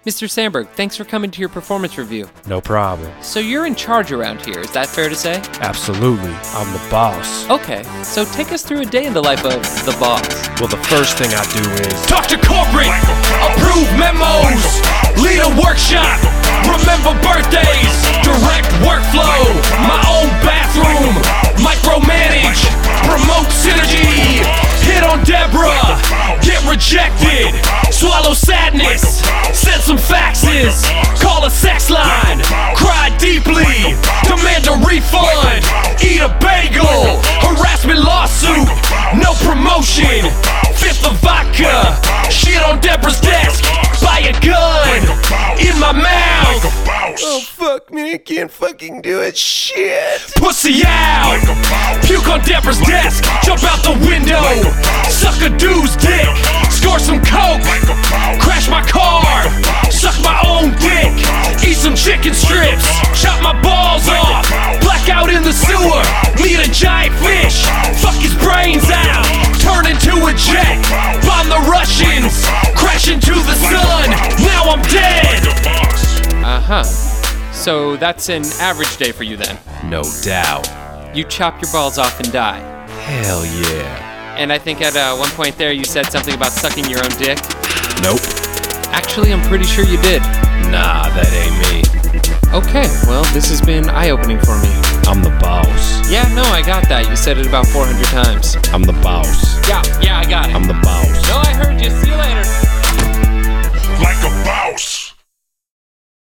Mr. Sandberg, thanks for coming to your performance review. No problem. So you're in charge around here, is that fair to say? Absolutely. I'm the boss. Okay, so take us through a day in the life of the boss. Well, the first thing I do is talk to corporate, approve memos, lead a workshop, remember birthdays, direct workflow, my own bathroom, micromanage, promote synergy, hit on Deborah, get rejected, swallow sadness, send some faxes, call a sex line, cry deeply, demand a refund, eat a bagel, harassment lawsuit, no promotion, fifth of vodka, shit on Deborah's desk, buy a gun, in my mouth. Oh fuck me, I can't fucking do it, shit. Pussy out, puke on Deborah's desk, jump out the window, suck a dude's dick, score some coke, crash my car, suck my own dick, eat some chicken strips, chop my balls off, black out in the sewer, meet a giant fish, fuck his brains out, turn into a jet, bomb the Russians, crash into the sun, now I'm dead. Uh-huh. So that's an average day for you then? no doubt. You chop your balls off and die. Hell yeah. And I think at one point there you said something about sucking your own dick. Nope. Actually, I'm pretty sure you did. Nah, that ain't me. Okay, well, this has been eye-opening for me. I'm the boss. Yeah, no, I got that. You said it about 400 times. I'm the boss. Yeah, I got it. I'm the boss. No, I heard you. See you later. Like a boss.